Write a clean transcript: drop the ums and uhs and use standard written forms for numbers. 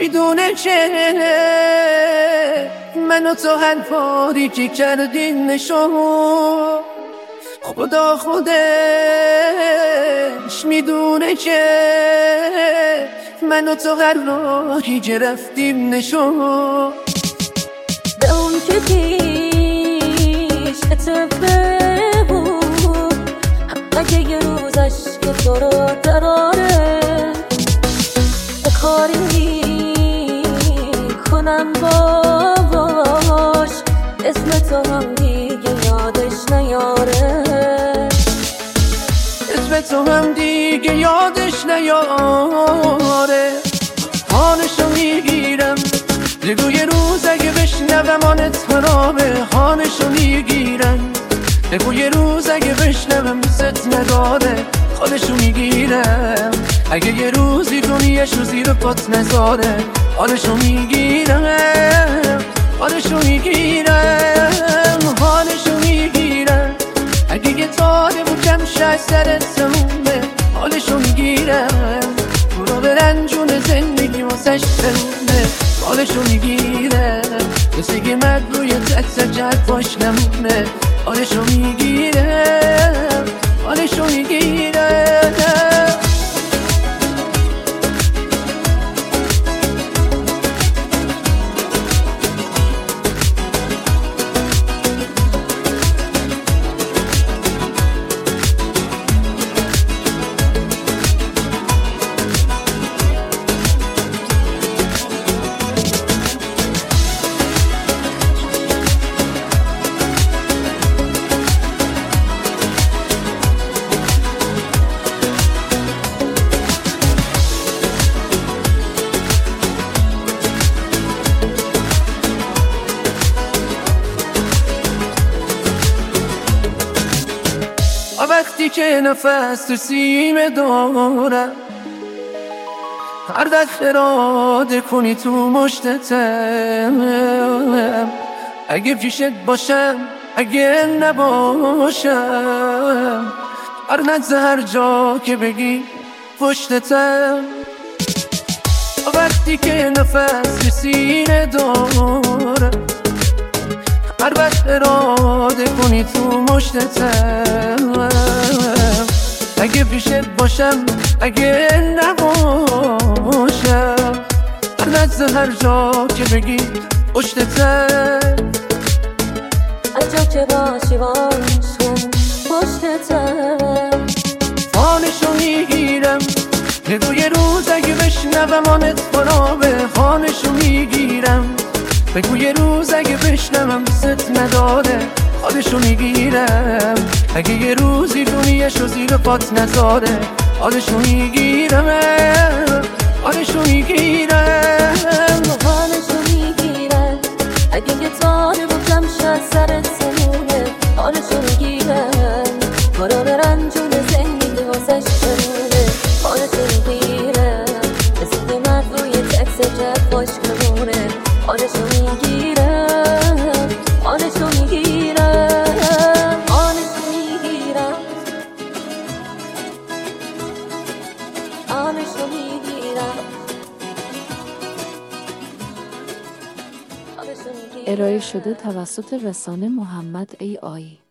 میدونه که من و تو هر باری که کردیم نشون خدا خودش میدونه که من و تو هر راهی که رفتیم نشون به اون که پیش اتفه بود اگه یه روزش که تو رو دراره به کاری میکنم باش اسم تو هم دیگه یادش نیاره اسم تو هم دیگه یادش نیاره حالشو میگیرم بگو یه روز اگه بشنوم آنت خرابه حالشو میگیرم بگو یه روز اگه بشنوم دوست نداره خودشو میگیرم اگه یه روزی دنیاشو زیر پات نذاره حالشو میگیرم حالشو میگیرم حالشو میگیرم اگه یه تاره بکم شای سر تمومه حالشو میگیرم برو برنجون زندگی واسش تمومه حالشو میگیرم مثل که من روی تک جد باش نمونه حالشو میگیرم حالشو میگیرم وقتی که نفس تو سینه دارم هر دست اراده کنی تو مشتتم اگه پیشت باشم اگه نباشم هر نزد هر جا که بگی پشتتم وقتی که نفس تو سینه دارم هر وقت اراده کنی تو مشتتم اگه پیشت باشم اگه نباشم هر نزد هر جا که بگی پشتتم هر جا که باشی باشم پشتتم حالشو میگیرم بگو یه روز اگه بشنوم آنت خرابه حالشو میگیرم بگو یه روز اگه بشنوم دوست نداره حالشو میگیرم اگه یه روزی دنیاشو زیر پات نذاره حالشو میگیرم حالشو میگیرم حالشو میگیرم اگه یه تاره بکم شاید سرت سمونه حالشو میگیرم برو برنجون زندگی واسش بمونه حالشو میگیرم مثل که من روی تکس جد باش کمونه حالشو میگیرم حالشو میگیرم حالشو میگیرم حالشو میگیرم ارائه شده توسط رسانه محمد ای آی